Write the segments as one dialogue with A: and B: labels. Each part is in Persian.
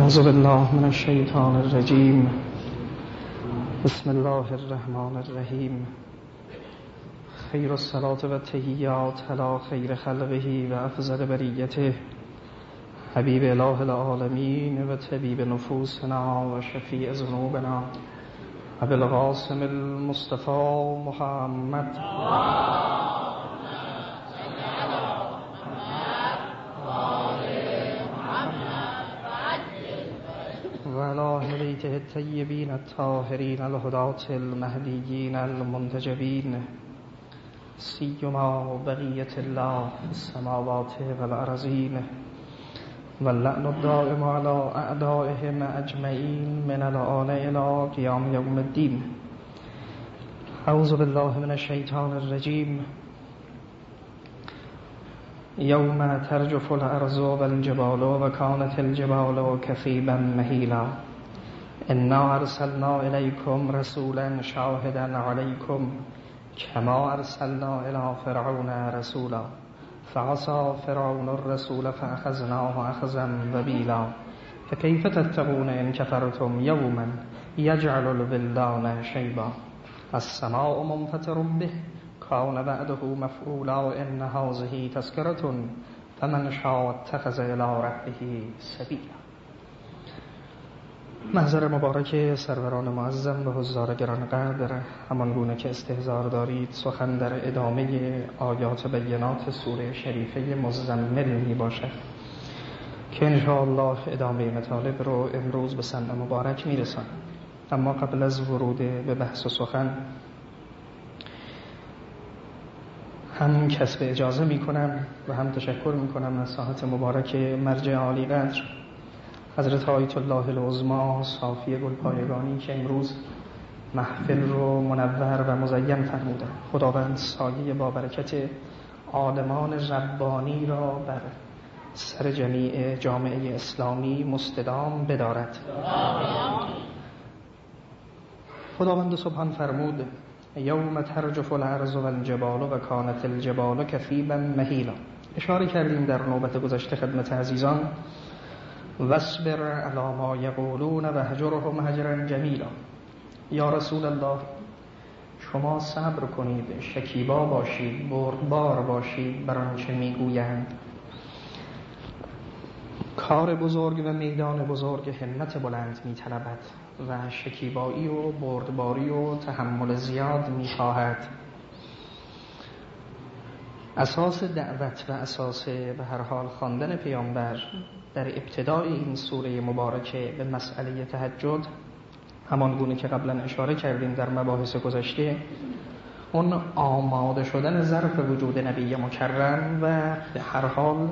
A: اعوذ بالله من الشیطان الرجیم. بسم الله الرحمن الرحیم. خیر الصلاة و التحیات علی خیر خلقه و افضل بریته حبیب اله العالمین و طبیب نفوسنا و شفیع ذنوبنا ابوالقاسم المصطفى محمد و علی اهل بیته الطیبین الطاهرین الهداة المهدیین المنتجبین سیما بقیة الله في السماوات والارضین واللعن الدائم على اعدائهم اجمعین من الآن الى قیام یوم الدین. اعوذ بالله من الشیطان الرجیم. یوم ترجف الارض والجبال وكانت الجبال كثيبا مهيلا انا ارسلنا اليكم رسولا شاهدا عليكم كما ارسلنا الى فرعون رسولا فعصى فرعون الرسول فاخذناه اخذا وبيلا فكيف تتقون ان كفرتم يوما يجعل الولدان شيبا السماء منفطر به كان بعده مفعولا ان هذه تذكرة فمن شاء اتخذ الى ربه سبیلا. محضر مبارک سروران معظم به حضار گرانقدر، همان گونه که استحضار دارید سخن در ادامه آیات بینات سوره شریفه مزمل می باشد که انشاءالله ادامه مطالب رو امروز به سمع مبارک می رسانم. اما قبل از ورود به بحث و سخن هم کسب اجازه می کنم و هم تشکر می کنم از ساحت مبارک مرجع عالی قدر حضرت آیت الله العظمی صافی گلپایگانی که امروز محفل رو منور و مزین فرمودن. خداوند سایه با برکت عالمان ربانی را بر سر جمیع جامعه اسلامی مستدام بدارد. خداوند سبحان فرمود یوم ترجف الارض والجبال و کانت الجبال کثیبا مهیلا. اشاره کردیم در نوبت گذشته خدمت عزیزان واصبر علی ما یقولون واهجرهم هجرا جمیلا. یا رسول الله شما صبر کنید، شکیبا باشید، بردبار باشید بر آنچه میگویند. کار بزرگ و میدان بزرگ همت بلند میطلبد و شکیبایی و بردباری و تحمل زیاد میخواهد. اساس دعوت و اساس به هر حال خواندن پیامبر در ابتدای این سوره مبارکه به مسئله تهجد، همان گونه که قبلا اشاره کردیم در مباحث گذشته، اون آماده شدن ظرف وجود نبی مکرم و به هر حال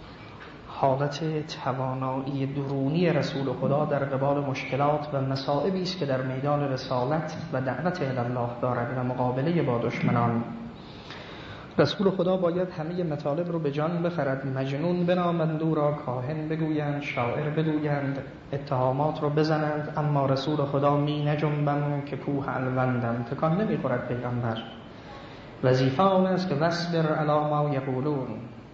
A: حالت توانایی درونی رسول خدا در قبال مشکلات و مصائبی است که در میدان رسالت و دعوت الی الله دارد و مقابله با دشمنان. رسول خدا باید همه مطالب رو به جان بخرد. مجنون بنامند او را، کاهن بگویند، شاعر بگویند، اتهامات رو بزنند، اما رسول خدا می نجنبم که کوه الوندم، تکان نمیخورد پیغمبر. وظیفه آن است که واصبر علی ما یقولون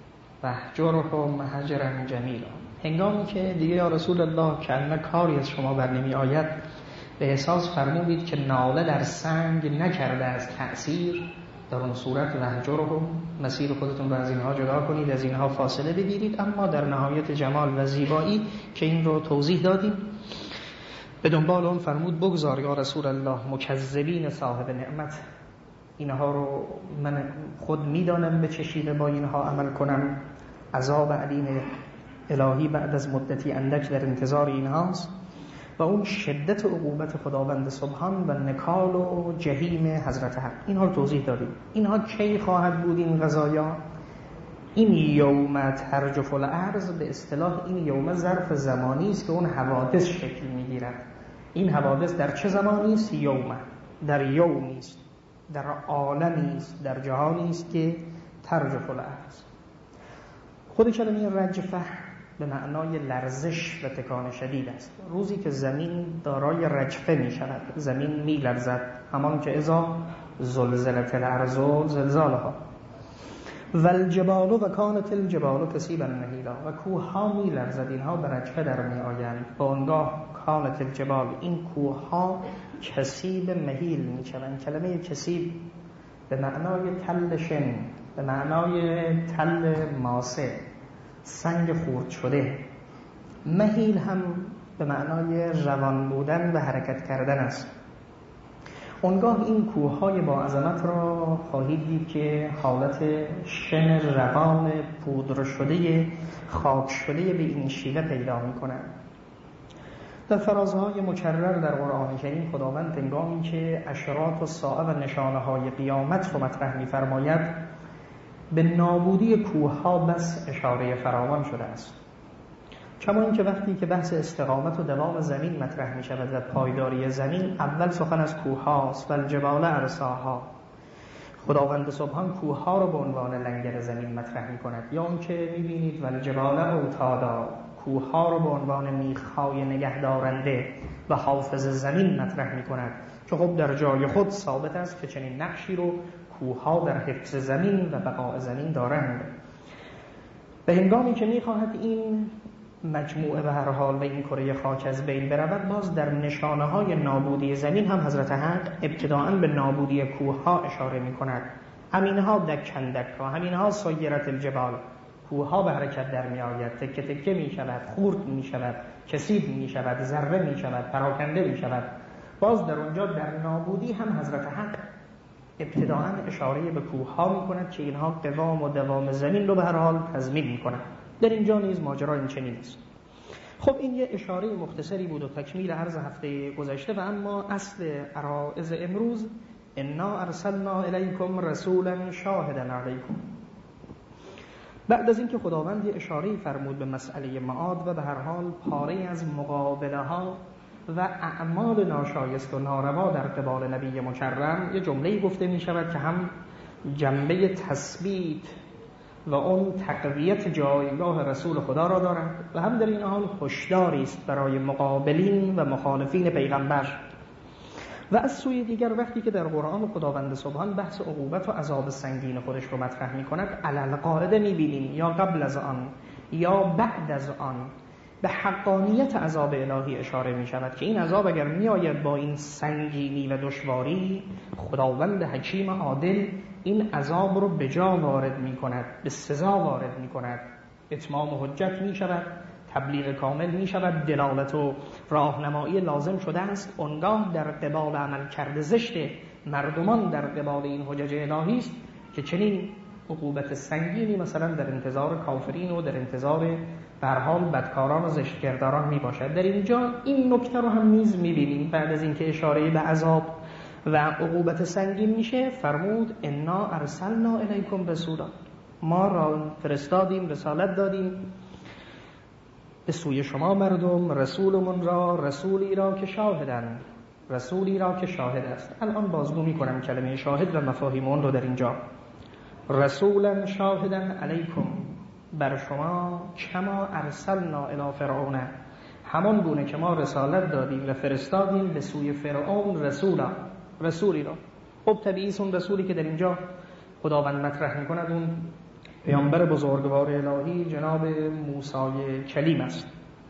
A: واهجرهم هجرا جمیلا. هنگامی که دیگه یا رسول الله کلمه کاری از شما بر نمی آید، به احساس فرمودید که ناله در سنگ نکرده از تأثیر، در اون صورت واهجرهم، مسیر خودتون رو از اینها جدا کنید، از اینها فاصله بگیرید. اما در نهایت جمال و زیبایی که این رو توضیح دادیم، به دنبال اون فرمود بگذار یا رسول الله مکذبین صاحب نعمت، اینها رو من خود میدانم به چه شیوه با اینها عمل کنم. عذاب علیم الهی بعد از مدتی اندک در انتظار اینهاست و اون شدت عقوبت خداوند سبحان و نکال و جهیم حضرت حق، اینها رو توضیح دادیم. اینها کی خواهد بود این قضایا؟ این یوم ترجف الارض به اصطلاح این یوم ظرف زمانی است که اون حوادث شکل میگیرد. این حوادث در چه زمانی است؟ یوم، در یومی است، در عالمی است، در جهانی است که ترجف الارض. خود کلمه رجفه به معنای لرزش و تکان شدید است. روزی که زمین دارای رجفه می شود، زمین می لرزد، همان که اذا زلزلت الارض زلزالها. و الجبال و کانت الجبال کثیبا مهیلا، و کوه ها می لرزد، اینها به رجفه در می آیند. با آنگاه کانت الجبال، این کوه ها کثیب مهیل می شوند. کلمه کثیب به معنای تل شن، به معنای تل ماسه، سنگ خرد شده. مهیل هم به معنای روان بودن و حرکت کردن است. اونگاه این کوههای با عظمت را خواهید دید که حالت شن روان پودر شده، خاک شده به این شیوه پیدا می‌کنند. در فرازهای مکرر در قرآن کریم خداوند هنگامی که اشراط الساعه و نشانه‌های قیامت رو مطرح می‌فرماید، به نابودی کوه‌ها بس اشاره فراوان شده است. کما اینکه وقتی که بحث استقامت و دوام زمین مطرح می شود و پایداری زمین، اول سخن از کوه هاست و الجبال ارساها. خداوند سبحان کوه ها رو به عنوان لنگر زمین مطرح می کند، یا اون که می بینید و الجبال اوتادا، کوه ها رو به عنوان میخهای نگهدارنده و حافظ زمین مطرح می کند که خب در جای خود ثابت است که چنین نقشی رو کوه ها در حفظ زمین و بقاء زمین دارند. به هنگامی که می خواهد این مجموعه به هر حال و این کره خاک از بین برود، باز در نشانه های نابودی زمین هم حضرت حق ابتداءً به نابودی کوه ها اشاره می کند. همینها دکن دکا، همینها سیرت الجبال، کوه ها به حرکت در می آید، تکه تکه می شود، خورد می شود، کثیب می شود، ذره می شود، پراکنده می شود. باز در اونجا در نابودی هم حضرت حق ابتداءً اشاره به کوه ها می کند که اینها قوام و دوام زمین رو به هر حال تضمین می کند. در اینجا نیز ماجرا این چنین است. خب این یه اشاره مختصری بود و تکمیل عرض هفته گذشته، و اما اصل عرائض امروز انا ارسلنا الیکم رسولا شاهدا علیکم. بعد از اینکه خداوند یه اشاره فرمود به مسئله معاد و به هر حال پاره از مقابله ها و اعمال ناشایست و ناروا در قبال نبی مکرم، یه جمله‌ای گفته می شود که هم جنبه تثبیت و اون تقویت جایگاه رسول خدا را دارد و هم در این حال هشداری است برای مقابلین و مخالفین پیغمبر. و از سوی دیگر وقتی که در قرآن خداوند سبحان بحث عقوبت و عذاب سنگین خودش رو مطرح می کند، علل قاعده می بینیم یا قبل از آن یا بعد از آن به حقانیت عذاب الهی اشاره می شود که این عذاب اگر می آید با این سنگینی و دشواری، خداوند حکیم عادل این عذاب رو به جا وارد می کند، به سزا وارد می کند، اتمام حجت می شود، تبلیغ کامل می شود، دلالت و راهنمایی لازم شده است. اونگاه در قبال عمل کرده زشت مردمان در قبال این حجج الهی است که چنین عقوبت سنگینی مثلا در انتظار کافرین و در انتظار به هر حال بدکاران و زشتگرداران می باشد. در اینجا این نکته رو هم نیز می بینیم. بعد از اینکه اشاره به عذاب و عقوبت سنگین میشه، فرمود انا ارسلنا الیکم رسولا، ما را فرستادیم، رسالت دادیم به سوی شما مردم، رسولمون را، رسولی را که شاهدن، رسولی را که شاهد است. الان بازگو میکنم کلمه شاهد و مفاهیم اون رو در اینجا. رسولا شاهدا علیکم، بر شما، کما ارسلنا الی فرعون، همان گونه که ما رسالت دادیم و فرستادیم به سوی فرعون رسولا، رسولی را. خب طبیعی اون رسولی که در اینجا خداوند مطرح میکند اون پیامبر بزرگوار الهی جناب موسی کلیم است.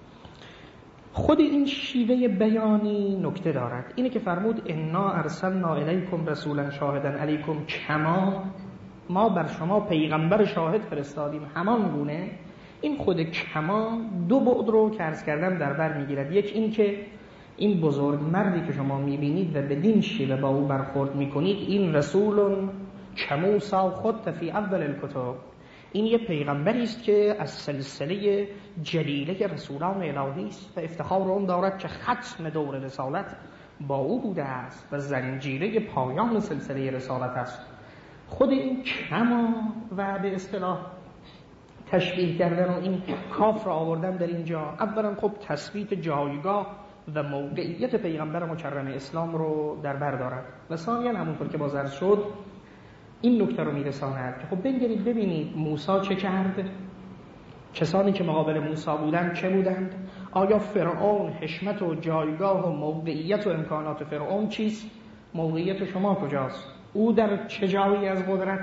A: خود این شیوه بیانی نکته دارد، اینه که فرمود انا ارسلنا الیکم رسولا شاهدا علیکم، کما ما بر شما پیغمبر شاهد فرستادیم همان گونه. این خود کما دو بعد رو که عرض کردم در بر میگیرد. یک این که این بزرگ مردی که شما میبینید و بدین شیوه با او برخورد میکنید، این رسول کموسا خود فی اول الکتب، این یه پیغمبری است که از سلسله جلیله رسولان الهی است و افتخار اون دارد که ختم دور رسالت با او بوده است و زنجیره پایان سلسله رسالت است. خود این کما و به اصطلاح تشبیه کردن و این کاف را آوردن در اینجا، اولا خب تثبیت جایگاه و موقعیت پیغمبر مکرم اسلام رو در بر دارد و ثانیاً همونطور که باز عرض شد این نکته رو میرساند که خب بنگرید ببینید موسی چه کرد، کسانی که مقابل موسی بودند چه بودند، آیا فرعون حشمت و جایگاه و موقعیت و امکانات فرعون چیست، موقعیت شما کجاست، او در چه جایی از قدرت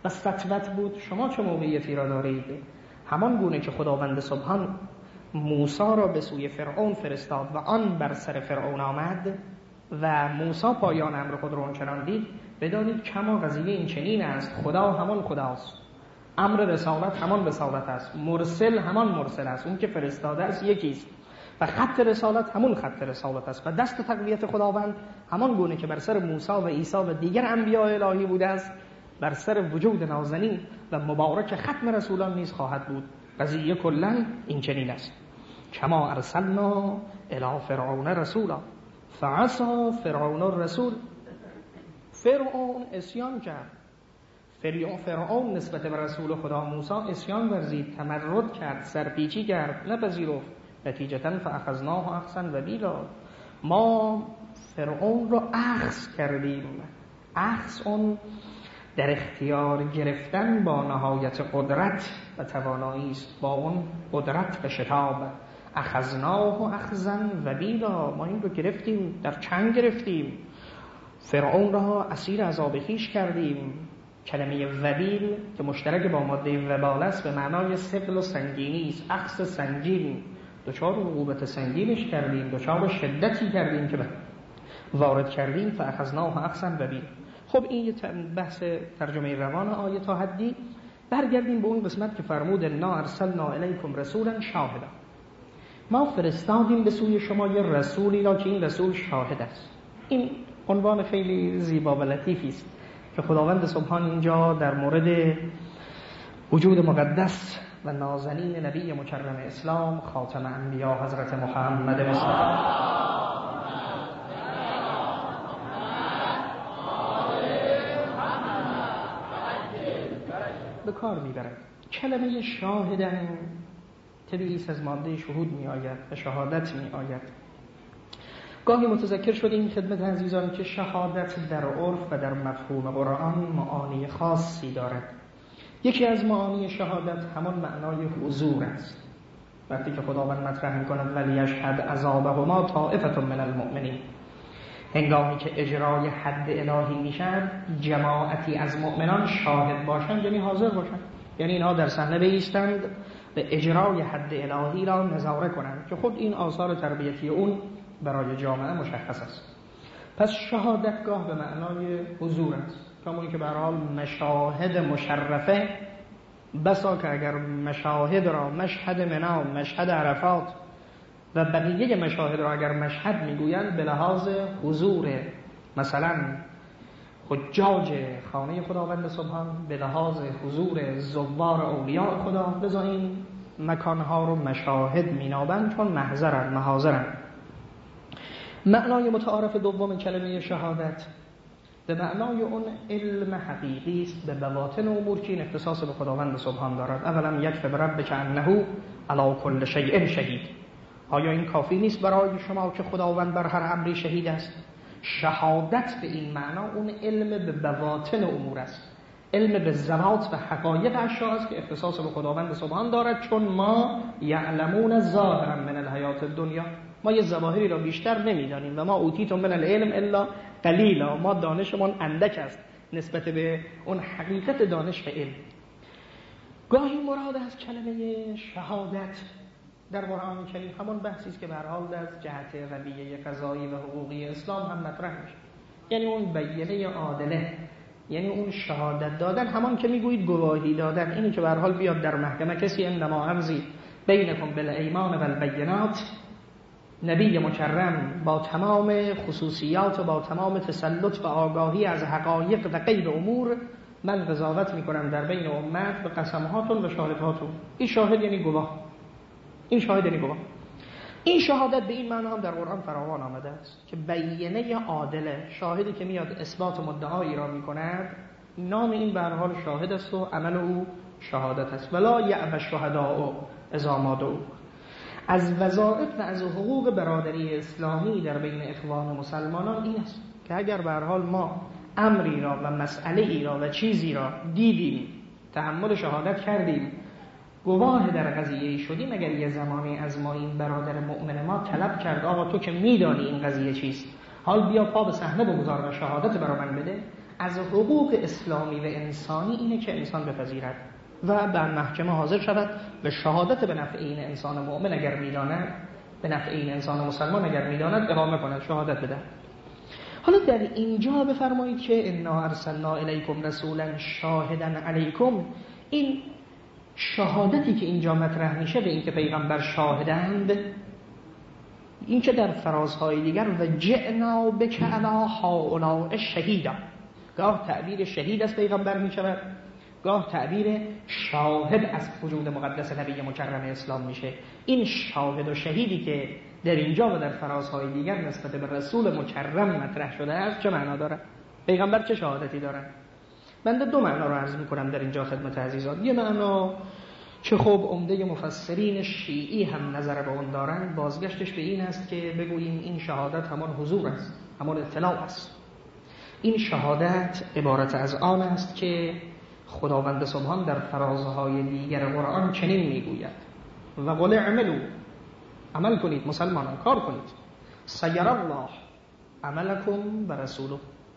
A: و سطوت بود شما چه موقعیتی را دارید. همان گونه که خداوند سبحان موسی را به سوی فرعون فرستاد و آن بر سر فرعون آمد و موسی پایان امر خود را آنچنان دید، بدانید کما قضیه این چنین است. خدا همان خداست، امر رسالت همان رسالت است، مرسل همان مرسل است، اون که فرستاده است یکیست و خط رسالت همون خط رسالت است و دست تقویت خداوند همان گونه که بر سر موسی و عیسی و دیگر انبیاء الهی بوده است بر سر وجود نازنین و مبارک ختم رسولان نیز خواهد بود. قضیه کلا این چنین است. کما ارسلنا الی فرعون رسولا فعصى فرعون الرسول. فرعون اسیان کرد. فرعون نسبت به رسول خدا موسی اسیان ورزید، تمرد کرد، سرپیچی کرد، نپذیرفت. نتیجتاً فاخذناه اخذا وبیلا. ما فرعون رو اخذ کردیم. اخذ اون در اختیار گرفتن با نهایت قدرت و توانایی است، با اون قدرت و شتاب. اخذناه اخذا وبیلا. ما این رو گرفتیم، در چنگ گرفتیم، فرعون را اسیر عذاب خویش کردیم. کلمه وبیل که مشترک با ماده وبال است به معنای ثقل و سنگینی است. اخذ سنگین، دچار عقوبت سنگینش کردیم، دچار شدتی کردیم که وارد کردیم. فاخذناه اخذا وبیلا. خب این یه بحث ترجمه روان آیه تا حدی. برگردیم به اون قسمت که فرمود انا ارسلنا الیکم رسولا شاهدا. ما فرستادیم به سوی شما یه رسولی را که این رسول شاهد است. این عنوان خیلی زیبا و لطیفی است که خداوند سبحان اینجا در مورد وجود مقدس و نازنین نبی مکرم اسلام خاتم انبیا حضرت محمد مصطفی به کار میبرد. کلمه شاهدن تبعیض از ماده شهود می آید و شهادت می آید. گاهی متذکر شدیم خدمت عزیزان که شهادت در عرف و در مفهوم قرآن معانی خاصی دارد. یکی از معانی شهادت همان معنای حضور است. وقتی که خداوند مطرح می‌کند ولیشهد عذابهما طائفة من المؤمنین، هنگامی که اجرای حد الهی میشد جماعتی از مؤمنان شاهد باشند، یعنی حاضر باشند، یعنی اینها در صحنه بایستند به اجرای حد الهی را نظاره کنند که خود این آثار تربیتی اون برای جامعه مشخص است. پس شهادتگاه به معنای حضور است، همونی که به هر حال مشاهد مشرفه، بسا که اگر مشاهد را مشهد منا، مشهد عرفات و بقیه مشاهد را اگر مشهد میگویند به لحاظ حضور، مثلا حجاج خانه خداوند سبحان به لحاظ حضور زوار اولیاء خدا، لذا این مکانها رو مشاهد مینابند چون محضرن، محاضرن. معنای متعارف دوم کلمه شهادت به معنای اون علم حقیقی است به بواطن امور که این اختصاص به خداوند سبحان دارد. اولا یکفی بربک انه علی کل شیء شهید. آیا این کافی نیست برای شما که خداوند بر هر امری شهید است؟ شهادت به این معنا اون علم به بواطن امور است، علم به ذوات و حقایق اشیاء است که اختصاص به خداوند سبحان دارد، چون ما یعلمون ظاهرا من الحیات الدنیا، ما یه ظواهری را بیشتر نمیدانیم و ما اوتیتم من العلم الا قلیلا، ما دانشمون اندک است نسبت به اون حقیقت دانش و علم. گاهی مراد از کلمه شهادت در قرآن کریم همون بحثی است که به هر حال در جهت رویه قضایی و حقوقی اسلام هم مطرح میشه، یعنی اون بیانیه عادله، یعنی اون شهادت دادن، همان که میگویید گواهی دادن، اینی که به هر حال بیاد در محکمه کسی انما امضی بینکم بالایمان و البینات، نبی مکرم با تمام خصوصیات و با تمام تسلط و آگاهی از حقایق و غیب امور، من قضاوت میکنم در بین امت به قسمهاتون و شاهدهاتون. این شاهد یعنی گواه، این شاهد یعنی گواه. این شهادت به این معنی هم در قرآن فراوان آمده است که بیانیه عادله، شاهدی که میاد اثبات مدعایی را میکند، نام این به هر حال شاهد است و عمل او شهادت است. ولا یأبی الشهداء اذا ما دعوا. از وظایف و از حقوق برادری اسلامی در بین اخوان مسلمانان این است که اگر به هر حال ما امری را و مسئله ای را و چیزی را دیدیم، تحمل شهادت کردیم، گواه در قضیه شدیم، اگر یه زمانی از ما این برادر مؤمن ما طلب کرد آقا تو که میدانی این قضیه چیست، حال بیا پا به صحنه بگذار و شهادت برای من بده، از حقوق اسلامی و انسانی اینه که انسان بپذیرد و بر محکمه حاضر شود و شهادت به نفع این انسان مؤمن اگر می‌داند، به نفع این انسان مسلمان اگر می‌داند اقامه کند، شهادت بده. حالا در اینجا بفرمایید که انا ارسلنا الیکم رسولا شاهدا علیکم، این شهادتی که اینجا مطرح میشه به این که پیغمبر شاهدند، این که در فرازهای دیگر و جئنا بک علی هؤلاء شهیدا، گاه تعبیر شهید از پیغمبر میشود، گاه تعبیر شاهد از وجود مقدس نبی مکرم اسلام میشه. این شاهد و شهیدی که در اینجا و در فرازهای دیگر نسبت به رسول مکرم مطرح شده است چه معنا داره؟ پیغمبر چه شهادتی دارن؟ بنده دو معنا رو عرض میکنم در اینجا خدمت عزیزان. یه معنا که خب عمده مفسرین شیعی هم نظر به اون دارن، بازگشتش به این است که بگوییم این شهادت همان حضور است، همان اطلاع است. این شهادت عبارت از آن است که خداوند سبحان در فرازهای دیگر قرآن چنین میگوید و قل اعملوا، عمل کنید مسلمانان، کار کنید، سیر الله عملکم و رسوله،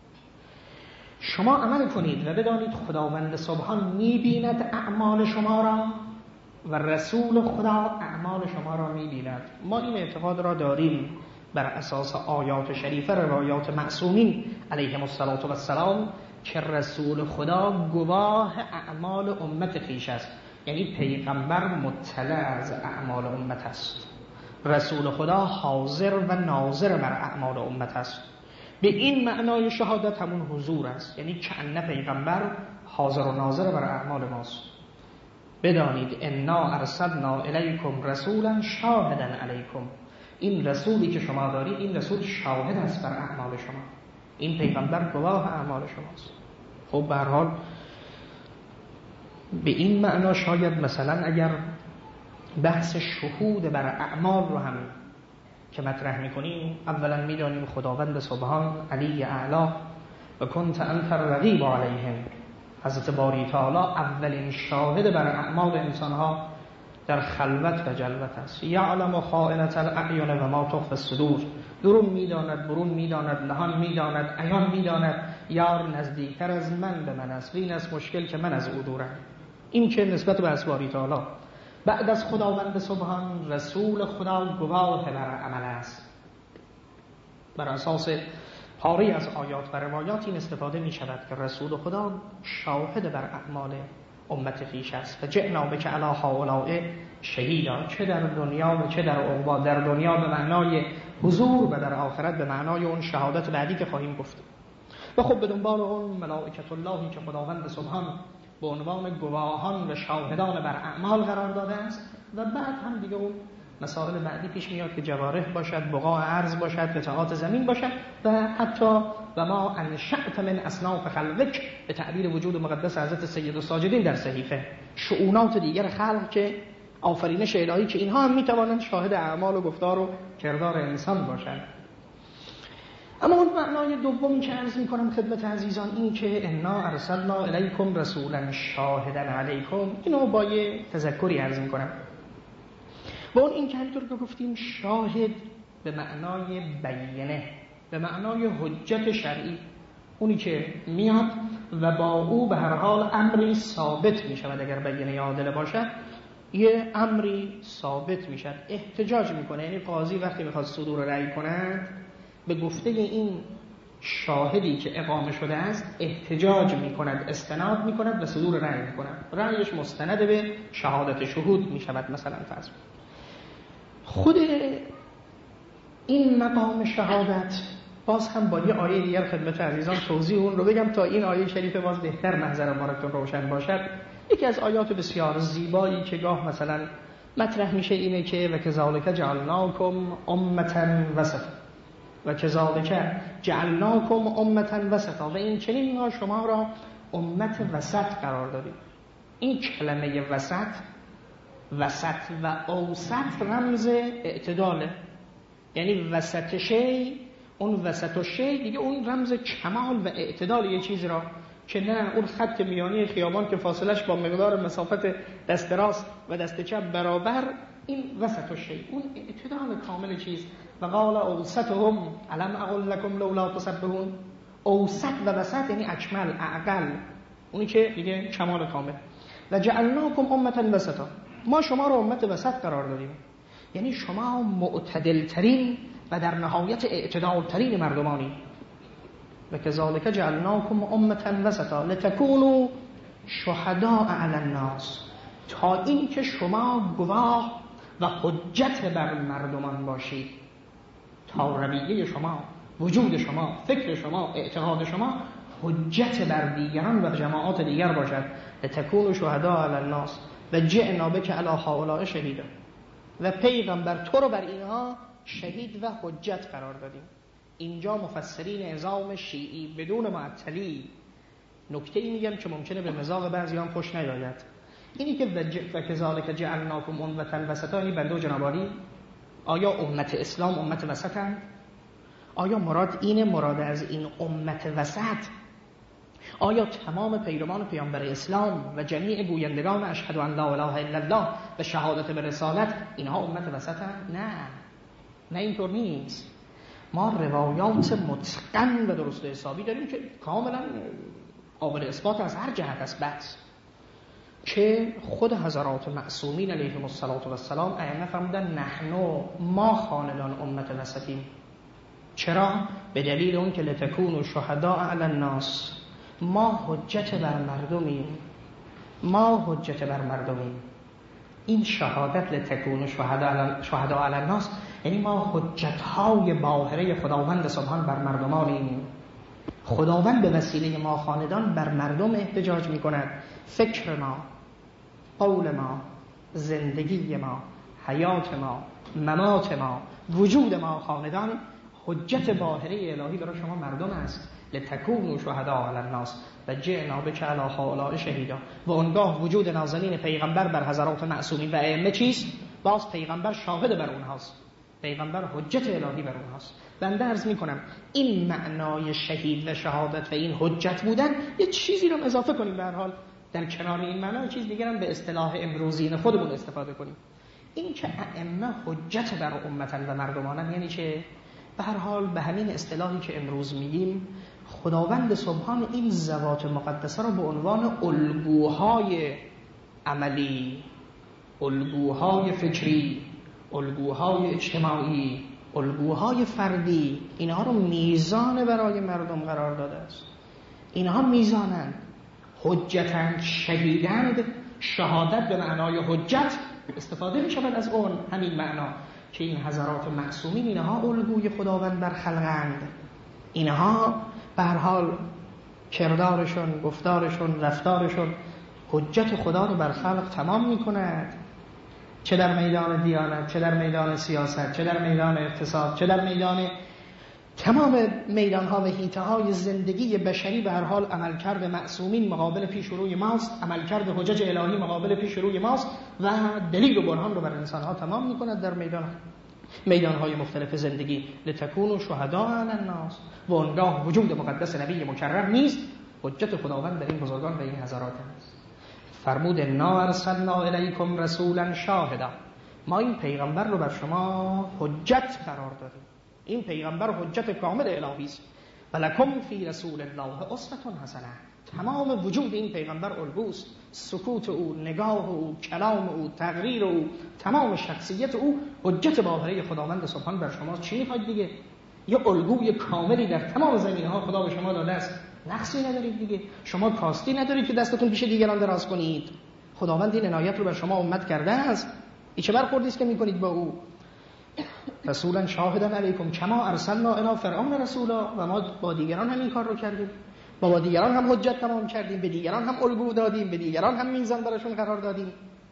A: شما عمل کنید و بدانید خداوند سبحان میبیند اعمال شما را و رسول خدا اعمال شما را میبیند. ما این اعتقاد را داریم بر اساس آیات شریفه روایات معصومین علیهم السلام که رسول خدا گواه اعمال امت خویش است، یعنی پیغمبر مطلع از اعمال امت است، رسول خدا حاضر و ناظر بر اعمال امت است. به این معنای شهادت همون حضور است، یعنی کأن پیغمبر حاضر و ناظر بر اعمال ماست. بدانید انا ارسلنا الیکم رسولا شاهدا علیکم، این رسولی که شما دارید این رسول شاهد است بر اعمال شما، این پیغمبر گواه اعمال شماست. خب به هر حال به این معنا شاید مثلا اگر بحث شهود بر اعمال رو هم که مطرح میکنیم، اولا میدانیم خداوند سبحان علی اعلا و کنت انت الرقیب علیهم، حضرت باری تعالی اولین شاهد بر اعمال انسانها در خلوت و جلوت است. یعلم خائنة الاعین و ما تخفی الصدور، درون میداند، برون میداند، نهان میداند، عیان میداند. یار نزدیکتر از من به من است، این است مشکل که من از او دورم. این که نسبت به باری تعالی. بعد از خداوند سبحان رسول خدا گواه بر عمل است. بر اساس پاری از آیات و روایات این استفاده می شود که رسول خدا شاهد بر اعمال امت خویش است. و جئنا بک علی هؤلاء شهیدا، چه در دنیا و چه در عقبی، در دنیا به معنای حضور و در آخرت به معنای اون شهادت بعدی که خواهیم گفت. و خب به دنبال اون ملائکت اللهی که خداوند سبحان به عنوان گواهان و شاهدان بر اعمال قرار داده است. و بعد هم دیگه اون مسائل بعدی پیش میاد که جوارح باشد، بقاع ارض باشد، قطعات زمین باشد و حتی و ما انشأت من اصناف خلقک، به تعبیر وجود مقدس حضرت سید الساجدین در صحیفه، شؤونات دیگر خلق که آفرینش الهی که اینها هم میتوانند شاهد اعمال و گفتار و کردار انسان باشند. اما اون معنای دومی که عرض میکنم خدمت عزیزان این که انا ارسلنا الیکم رسولا شاهدا علیکم، اینو با یه تذکری عرض میکنم. با اون این که همینطور که گفتیم شاهد به معنای بیینه، به معنای حجت شرعی، اونی که میاد و با او به هر حال امری ثابت میشود. اگر بیینه عادل باشد یه امری ثابت میشد، احتجاج میکنه. یعنی قاضی وقتی میخواد صدور رأی کند به گفته این شاهدی که اقامه شده است احتجاج میکند، استناد میکند و صدور رأی میکند. رأیش مستند به شهادت شهود میشود. مثلا فرض خود این مقام شهادت باز هم با یه آیه دیگر خدمت عزیزان توضیح اون رو بگم تا این آیه شریف باز بهتر محضر ما روشن باشد. یکی از آیات بسیار زیبایی که گاه مثلا مطرح میشه اینه که و کذالک جعلناکم امة وسطا، و کذالک جعلناکم امة وسطا، و این چنین ما شما را امت وسط قرار دادیم. این کلمه وسط و اوسط رمز اعتداله، یعنی وسط شی، اون وسط شی دیگه اون رمز کمال و اعتدال یه چیز را، که نه اون خط میانی خیابان که فاصلش با مقدار مسافت دست راست و دست چپ برابر، این وسط شی، اون اعتدال کامل چیز. و قال اوسطهم الم اقل لكم لولا تسبحون، اوسط و وسط یعنی اکمل، اعقل، اونی که دیگه کمال کامل. و جعلناکم امة وسطا، ما شما رو امت وسط قرار دادیم، یعنی شما معتدل ترین و در نهایت اعتدال ترین مردمانی. و کذالک جعلناکم امة وسطا لتکونوا شهداء علی الناس، تا این که شما گواه و حجت بر مردمان باشید، تا رویه شما، وجود شما، فکر شما، اعتقاد شما حجت بر دیگران و جماعات دیگر باشد. لتکونوا شهداء علی الناس و جئنا بک علی هؤلاء شهیدا، و پیغمبر تو رو بر اینها شهید و حجت قرار دادیم. اینجا مفسرین نظام شیعی بدون معطلی نکته‌ای میگن که ممکنه به مذاق بعضیان خوش نیاید. اینی که و کذالک جعلناکم امة وسطا، یعنی بنده و جنابالی، آیا امت اسلام امت وسطند؟ آیا مراد اینه؟ مراد از این امت وسط آیا تمام پیروان پیامبر اسلام و جمیع گویندگان اشهد ان لا اله الا الله و شهادت به رسالت اینها امت وسطند؟ نه اینطور نیست. ما روایات متقن و درست و حسابی داریم که کاملا قابل اثبات از هر جهت است، بس که خود حضرات معصومین علیهم السلام ائمه فرمودن نحن، ما خاندان امت وسطیم. چرا؟ به دلیل اون که لتکونوا شهداء علی الناس، ما حجت بر مردمیم. این شهادت لتکونوا شهداء علی الناس یعنی ما حجت‌های باهره خداوند سبحان بر مردمانیم. خداوند به وسیله ما خاندان بر مردم احتجاج می‌کند. فکر ما، قول ما، زندگی ما، حیات ما، ممات ما، وجود ما خاندان حجت باهره الهی برای شما مردم است. لتکونوا شهداء علی الناس و جئنا بک علی هؤلاء شهیدا. و اونگاه وجود نازنین پیغمبر بر حضرات معصومین و ائمه چیست؟ باز پیغمبر شاهد بر اونهاست، پیغمبر حجت الهی بر اونهاست. بنده عرض میکنم این معنای شهید و شهادت و این حجت بودن یه چیزی رو اضافه کنیم به هر حال در کنار این معنا چیز دیگه هم به اصطلاح امروزین خودمون استفاده کنیم. این که ائمه حجت بر امتن و مردمانن یعنی چه؟ به هر حال به همین اصطلاحی که امروز میگیم خداوند سبحان این ذوات مقدسه رو به عنوان الگوهای عملی، الگوهای فکری، الگوهای اجتماعی، الگوهای فردی، اینها رو میزان برای مردم قرار داده است. اینها میزانند، حجتند، شهیدند. شهادت به معنای حجت استفاده می شود از اون همین معنا که این حضرات معصومین اینها الگوی خداوند بر خلقند. اینها به هر حال کردارشون، گفتارشون، رفتارشون حجت خدا رو بر خلق تمام می کند، چه در میدان دیانت، چه در میدان سیاست، چه در میدان اقتصاد، چه در میدان تمام میدانها و حیطه‌های زندگی بشری. به هر حال عملکرد معصومین مقابل پیش روی ماست، عملکرد حجج الهی مقابل پیش روی ماست و دلیل و برهان رو بر انسانها تمام می‌کند در میدانهای مختلف زندگی. لتکونوا شهداء علی الناس و اونگاه وجود مقدس نبی مکرم نیست، حجت خداوند در این بزرگان و این حضرات است. فرمود انا ارسلنا الیکم رسولا شاهدا، ما این پیغمبر رو بر شما حجت قرار دادیم. این پیغمبر حجت کامل الهی است. ولکم فی رسول الله اسوة حسنه، تمام وجود این پیغمبر الگوست. سکوت او، نگاه او، کلام او، تقریر او، تمام شخصیت او حجت باهره خداوند سبحان بر شما. چی میخواید دیگه؟ یه الگوی کاملی در تمام زمینه‌ها خدا به شما داده است، نقصی ندارید دیگه. شما کاستی ندارید که دستتون پیش دیگران دراز کنید. خداوند این عنایت رو بر شما امت کرده است. این چه برخوردی است که میکنید با او؟ رسولا شاهدا علیکم کما ارسلنا الی فرعون رسولا، و ما با دیگران هم این کار رو کردیم، با دیگران هم حجت تمام کردیم، به دیگران هم الگو دادیم، به دیگران هم میزان براشون قرار دادیم.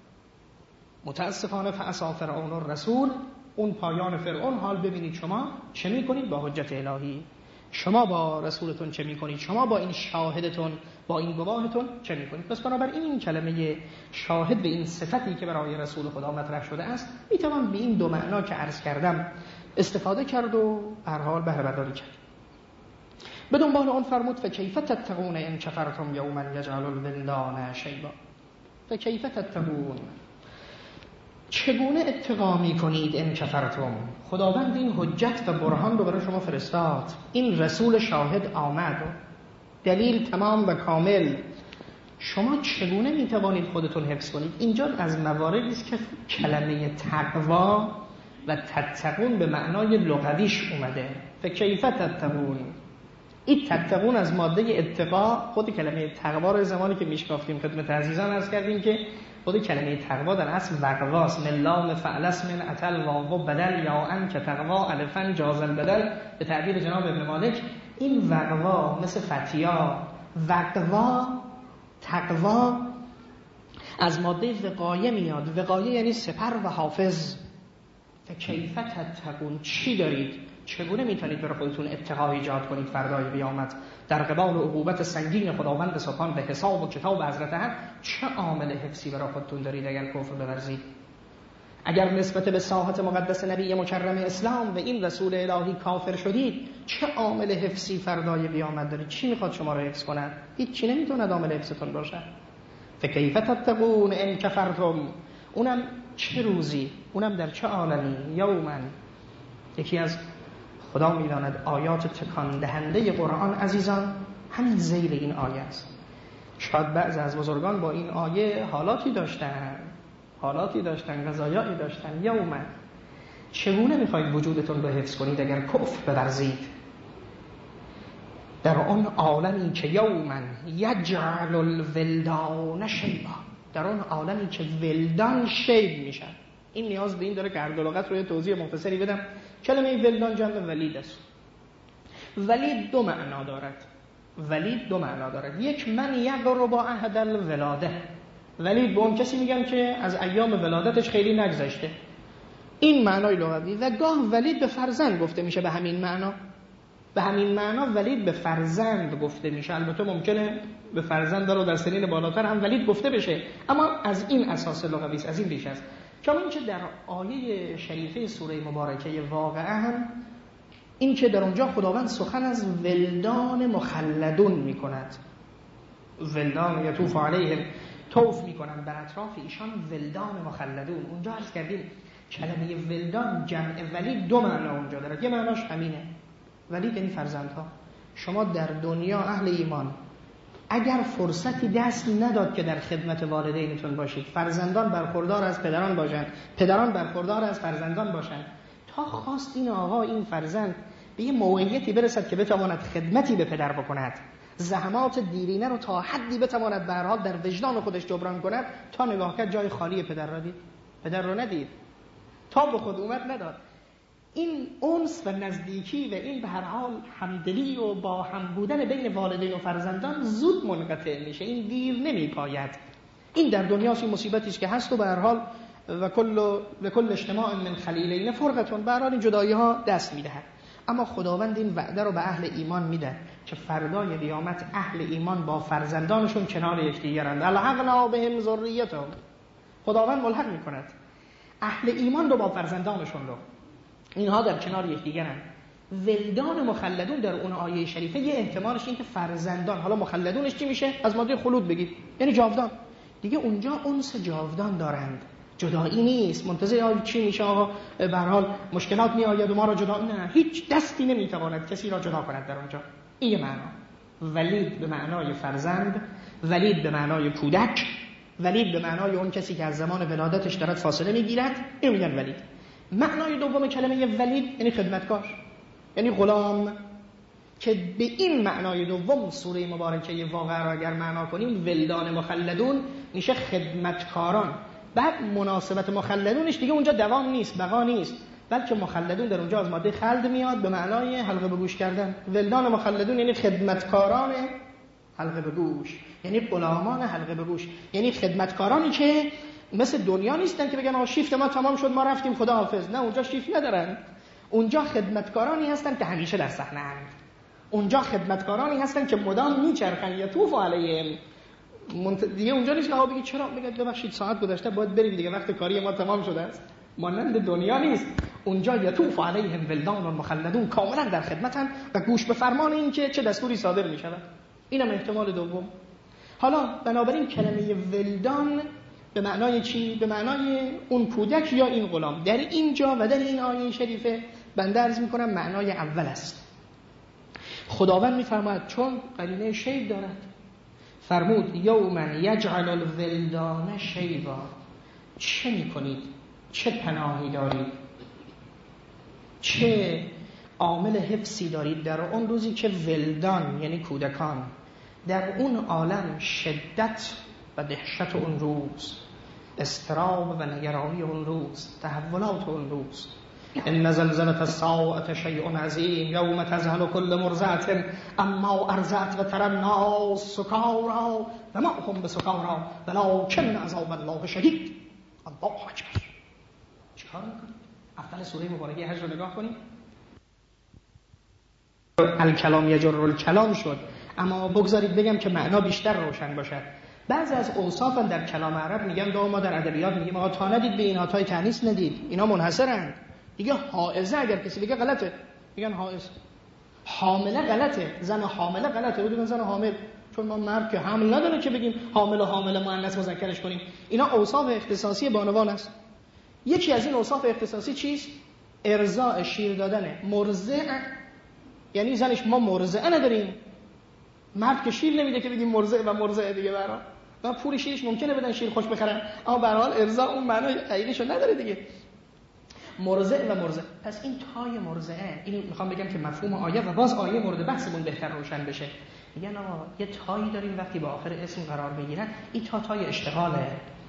A: متاسفانه فعصی فرعون الرسول، اون پایان فرعون. حال ببینید شما چه میکنید با حجت الهی، شما با رسولتون چه میکنید، شما با این شاهدتون، با این گواهتون چه میکنید. پس بنابراین این کلمه شاهد به این صفتی که برای رسول خدا مطرح شده است میتوان به این دو معنا که عرض کردم استفاده کرد و هر حال بهره برداری کرد. به دنبال اون فرمود فکیف تتقون ان کفرتم یوما یجعل الولدان شیبا. فکیف تتقون، چگونه اتقا می‌کنید ان کفرتم؟ خداوند این حجت و برهان رو برای شما فرستاد، این رسول شاهد آمد، دلیل تمام و کامل. شما چگونه میتوانید خودتون حفظ کنید؟ اینجا از مواردی است که کلمه تقوا و تتقون به معنای لغویش اومده. فکیف تتقون، این تتقون از ماده اتقا، خود کلمه تقوا رو زمانی که میشکافتیم خدمت عزیزان عرض کردیم که خود کلمه تقوا در اصل وقواست. من لام فعل اسم اتل واو بدل یا ان که تقوا الفا جاز البدل، به تعبیر جناب ابن مالک این وقوا مثل فتیا، وقوا تقوا از ماده وقایه میاد. وقایه یعنی سپر و حافظ. فکیف تتقون، چی دارید؟ چگونه میتونید برای خودتون اتقا ایجاد کنید فردای قیامت در قبال عقوبت سنگین خداوند سبحان به حساب و کتاب حضرت حق؟ چه عامل حفظی برای خودتون دارید اگر کفر بورزید؟ اگر نسبت به ساحت مقدس نبی مکرم اسلام و این رسول الهی کافر شدید، چه عامل حفظی فردای قیامت دارید؟ چی میخواد شما رو حفظ کنه؟ هیچ نمیتونه عامل حفظتون باشه. فکیف تتقون ان کفرتم، اونم چه روزی، اونم در چه عالمی؟ یومن. یکی از خدا میداند آیات تکان دهنده قرآن عزیزان همین ذیل این آیه است. شاید بعضی از بزرگان با این آیه حالاتی داشتن، قضایایی داشتن. یومن، چگونه میخواید وجودتون رو حفظ کنید اگر کفر بورزید؟ در اون عالمی که یومن یجعل الولدان شیبا، در اون عالمی که ولدان شیب میشن. این نیاز به این داره که هر دو لغت رو یه توضیح مختصری بدم. کلمه ولدان جمع ولید است. ولید دو معنا دارد. یک، من یقرب عهد الولاده، ولید به اون کسی میگن که از ایام ولادتش خیلی نگذشته، این معنای لغوی. و گاه ولید به فرزند گفته میشه به همین معنا ولید به فرزند گفته میشه. البته ممکنه به فرزند رو در سنین بالاتر هم ولید گفته بشه، اما از این اساس لغوی است، از این ریشه است. کما اینکه در آیه شریفه سوره مبارکه واقعه هم این که در اونجا خداوند سخن از ولدان مخلدون میکند. ولدان یطوف علیهم، طوف میکنن بر اطراف ایشان ولدان مخلدون. اونجا عرض کردیم کلمه ولدان جمع ولید دو معنا اونجا داره. یه معناش همینه، ولید یعنی فرزندها. شما در دنیا اهل ایمان اگر فرصتی دست نداد که در خدمت والدینتون باشید، فرزندان برخوردار از پدران باشند، پدران برخوردار از فرزندان باشند، تا خواست این آقا این فرزند به یه موقعیتی برسد که بتواند خدمتی به پدر بکند، زحمات دیرینه رو تا حدی بتواند به هر حال در وجدان خودش جبران کند، تا نگاه کرد جای خالی پدر را دید، پدر رو ندید، تا به خود اومد نداد. این انس و نزدیکی و این به هر حال همدلی و با هم بودن بین والدین و فرزندان زود منقطع میشه، این دیر نمیپاید. این در دنیاش این مصیبتی است که هست و به هر حال و کل اجتماع من خلیلین فرقتون، به هر حال این جدایی ها دست میدهد. اما خداوند این وعده رو به اهل ایمان میده که فردای قیامت اهل ایمان با فرزندانشون کنار یکدیگرند. الحقنا بهم ذریتهم، خداوند ملحق میکند اهل ایمان رو با فرزندانشون رو، اینها در کنار یکدیگرند. ولدان مخلدون در اون آیه شریفه یه احتمالش این که فرزندان، حالا مخلدونش چی میشه؟ از ماده خلود بگید، یعنی جاودان دیگه، اونجا انس جاودان دارند، جدایی نیست. منتظر چی میشه آقا به هر حال مشکلات میآید و ما را جدا، نه، هیچ دستی نمیتواند کسی را جدا کند در اونجا. این یه معنا. ولید به معنای فرزند، ولید به معنای کودک، ولید به معنای اون کسی که از زمان ولادتش دارد فاصله میگیرد، این میگن ولید. معنای دوم کلمه ولید یعنی خدمتکار، یعنی غلام، که به این معنای دوم سوره مبارکه واقعه را اگر معنا کنیم ولدان مخلدون میشه خدمتکاران. بعد مناسبت مخلدونش دیگه اونجا دوام نیست، بقا نیست، بلکه مخلدون در اونجا از ماده خلد میاد به معنای حلقه به گوش کردن. ولدان مخلدون یعنی خدمتکاران حلقه به گوش، یعنی غلامان حلقه به گوش، یعنی خدمتکارانی که مثل دنیا نیستن که بگن آقا شیفت ما تمام شد ما رفتیم خداحافظ. نه، اونجا شیفت ندارن. اونجا خدمتکارانی هستن که همیشه در صحنه‌اند. اونجا خدمتکارانی هستن که مدام میچرخن یطوف علیهم. دیگه اونجا نیست که ها بگید چرا، بگید ببخشید ساعت گذشته باید بریم دیگه، وقت کاری ما تمام شده است. مانند دنیا نیست. اونجا یطوف علیهم ولدان مخلدون، کاملا در خدمتن و گوش به فرمان این که چه دستوری صادر میشود. اینم احتمال دوم. حالا بنابراین کلمه ولدان به معنای چی؟ به معنای اون کودک یا این غلام. در اینجا و در این آیه شریفه بنده عرض میکنم معنای اول است. خداوند میفرماید چون قرینه شیب دارد، فرمود یوما یجعل الولدان شیبا. چه میکنید؟ چه پناهی دارید؟ چه عامل حفظی دارید در اون روزی که ولدان یعنی کودکان در اون عالم شدت و دهشت اون روز، اضطراب و نگرانی اون روز، تحولات اون روز. ان زلزلة الساعة شیء عظیم یوم تذهل کل مرضعة اما ارضعت و تری الناس سکارا و ما هم بسکارا ولکن عذاب الله شدید. الله اکبر. چیکار میکنید؟ اول سوره مبارکه حج رو نگاه کنید. الکلام یجر الکلام شد، اما بگذارید بگم که معنا بیشتر روشن باشد. بعضی از اوصاف در کلام عرب میگن ما در ادبیات میگیم آقا تا ندید به اینها تای تانیث ندید، اینا منحصرند. دیگه حائزه اگر کسی بگه غلطه، میگن حائز. حامله غلطه، زن حامله غلطه، بگن زن حامل، چون ما مرد که حمل نداره که بگیم حامل و حامله مؤنث مذکرش کنیم. اینا اوصاف اختصاصی بانوان است. یکی از این اوصاف اختصاصی چیست؟ ارضاء، شیر دادن. مرضع یعنی زنش ما مرضعه نداریم. مرد که شیر نمیده که بگیم مرضع و مرضع دیگه برا. و پول شیرش ممکنه بدن شیر خوش بخرن، اما به هر حال ارضاء اون معنای حقیقیشو نداره دیگه. مرضع و مرضع. پس این تای مرضعه، اینو میخوام بگم که مفهوم آیه و باز آیه مورد بحثمون بهتر روشن بشه. میگن آقا یه تایی داریم وقتی با آخر اسم قرار بگیرن، این تای اشتغاله.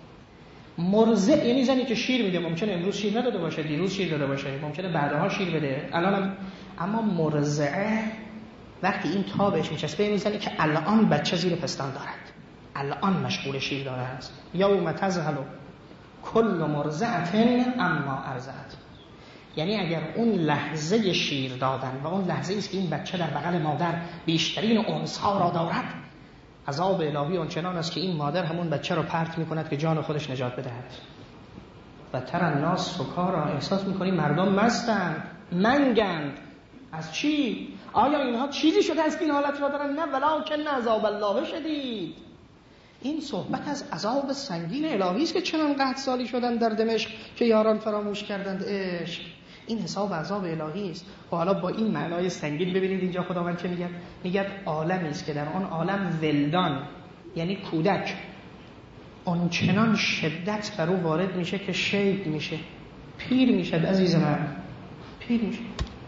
A: مرضع یعنی زنی که شیر میده، ممکنه امروز شیر نداده باشه، دیروز شیر داده باشه، ممکنه بعدها شیر بده، الانم. اما مرضعه وقتی این تا بهش میچسبه، یعنی زنی که الان بچه زیر پستان دارد، الان مشغول شیر داره است. یوم تذهل کل مرضعة اما ارضعت. یعنی اگر اون لحظه شیر دادن و اون لحظه است که این بچه در بغل مادر بیشترین انس‌ها را دارد، عذاب الهی آنچنان است که این مادر همون بچه را پرت میکند که جان خودش نجات بدهد. و تری الناس سکارا، احساس میکنی مردم مستند، منگند. از چی؟ آیا اینها چیزی شده است که این حالت را دارن؟ نه، ولکن عذاب الله شدید. این صحبت از عذاب سنگین الهی است که چنان قحط سالی شدن در دمشق که یاران فراموش کردند عشق. این حساب عذاب الهی است. و حالا با این معنای سنگین ببینید اینجا خداوند چه میگه؟ میگه عالمی است که در آن عالم ولدان یعنی کودک اون چنان شدت بر او وارد میشه که شیب میشه، پیر میشه. عزیز من، پیر میشه.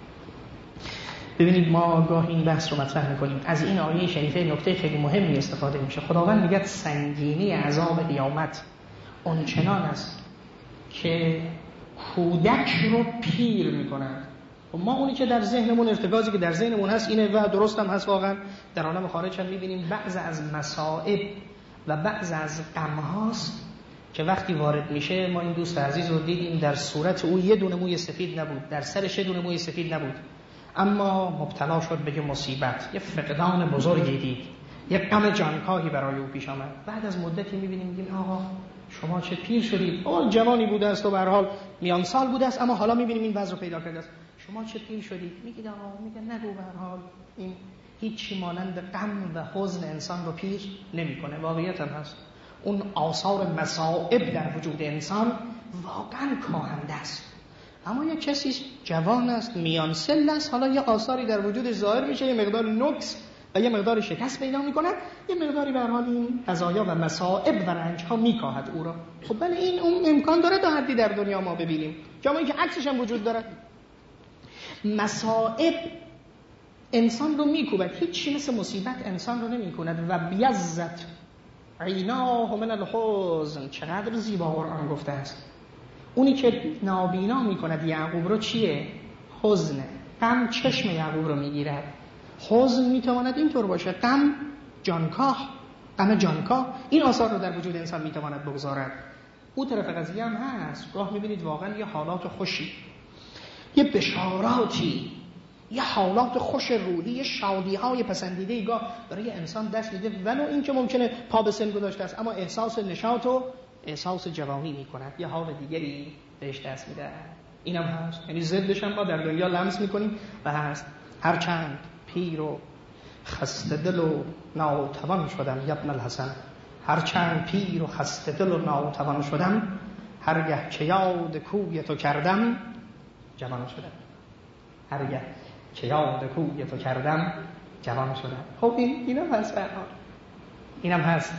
A: ببینید ما گاه این بحث رو مطرح میکنیم، از این آیه شریفه نکته خیلی مهمی استفاده میشه. خداوند میگه سنگینی عذاب قیامت اون چنان است که کودک رو پیر میکنند. و ما اونی که در ذهنمون، ارتکازی که در ذهنمون هست اینه و درست هم هست واقعا. در عالم خارج هم میبینیم بعض از مصائب و بعض از غم‌هاست که وقتی وارد میشه، ما این دوست عزیز رو دیدیم در صورت او یه دونه موی سفید نبود، در سرش یه دونه موی سفید نبود، اما مبتلا شد به مصیبت، یه فقدان بزرگی دید، یه غم جانکاهی برای او پیش آمد. بعد از مدتی میبینیم میگیم آقا شما چه پیر شدید. اول جوانی بوده است و به هر حال میان سال بوده است، اما حالا میبینیم این وضع رو پیدا کرده است. شما چه پیر شدید؟ میگید آقا، میگه نگو، به هر حال این هیچی مانند غم و حزن انسان رو پیر نمیکنه. واقعیت هم هست اون آثار مصائب در وجود انسان واقعا کاهنده است. اما یک کسی جوان است، میان سن است، حالا یه آثاری در وجودش ظاهر میشه، یه مقدار نقص و یه مقدار شکست پیدا میکنه، یه مقداری به هر حال این قضایا و مصائب و رنج ها میکاهد او را. خب بله، این اون امکان داره تا حدی در دنیا ما ببینیم، کما اینکه عکسش هم وجود داره. مصائب انسان رو میکوبد، هیچی مثل مصیبت انسان رو نمیکند. و بیزت عیناه من الحزن، چقدر زیبا قرآن گفته است. اونی که نابینا میکند یعقوب رو چیه؟ حزنه. غم چشم یعقوب رو میگیرد. حزن میتواند اینطور باشه، غم جانکاه، غم جانکاه این آثار رو در وجود انسان میتواند بگذارد. او طرف قضیه هم هست، گاه میبینید واقعا یه حالات خوشی، یه بشاراتی، یه حالات خوش روحی، یه شادی‌های پسندیده گاه برای انسان دست میده، ولو این که ممکنه پا به سن گذاشته است، اما احساس نشاط و احساس جوانی میکند، یه حال دیگری بهش دست میده. اینم هست، یعنی ضدش هم ما در دنیا لمس میکنیم و هست. هرچند پیر و خسته دل و ناتوان شدم ابن الحسن، هرچند پیر و خسته دل و ناتوان شدم، هرگه که یاد کوی تو کردم جوان شدم. هرگه که یاد کوی تو کردم جوان شدم. خب اینم هست برحال، اینم هست.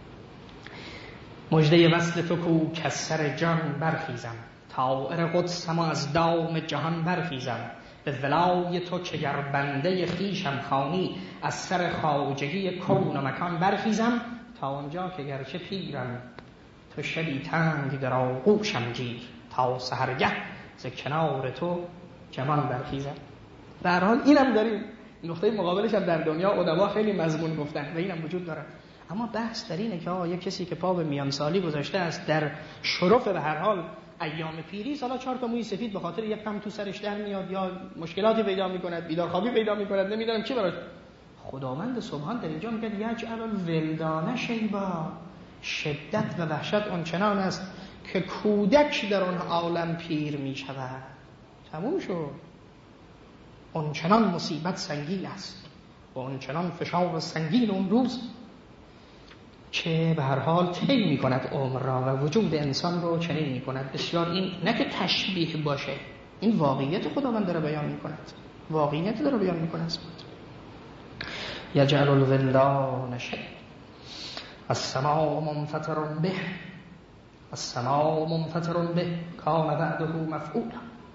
A: مژده وصل تو کو که از سر جان برخیزم، طایر قدسم و از دام جهان برخیزم. به ولای تو که گر بنده خویشم خوانی، از سر خواجگی کون و مکان برخیزم. تا آنجا که گرچه پیرم تو شبی تنگ در آغوشم گیر، تا سحرگه ز کنار تو جوان برخیزم. در حال اینم داریم، نقطه مقابلش هم در دنیا ادبا خیلی مضمون گفتن و اینم وجود داره. اما بحث در اینه که یک کسی که پا به میان سالی گذاشته است در شرف به هر حال ایام پیری، سالا 4 تا موی سفید به خاطر یک غم تو سرش در میاد یا مشکلاتی پیدا میکند، بیدارخوابی پیدا میکند، نمیدونم چی براش. خداوند سبحان در اینجا میگه یجعل الولدان شیبا، شدت و وحشت آنچنان است که کودک در آن عالم پیر میشود. تموم شد. آنچنان مصیبت سنگین است و آنچنان فشار سنگین اون روز که به هر حال طی میکند عمر را و وجود انسان رو چنین میکند. بسیار این نه که تشبیه باشه، این واقعیت خداوند داره بیان میکند، واقعیت داره بیان میکند. یجعل الولدان شیبا السماء منفطر به، السماء منفطر به کان وعده مفعولا.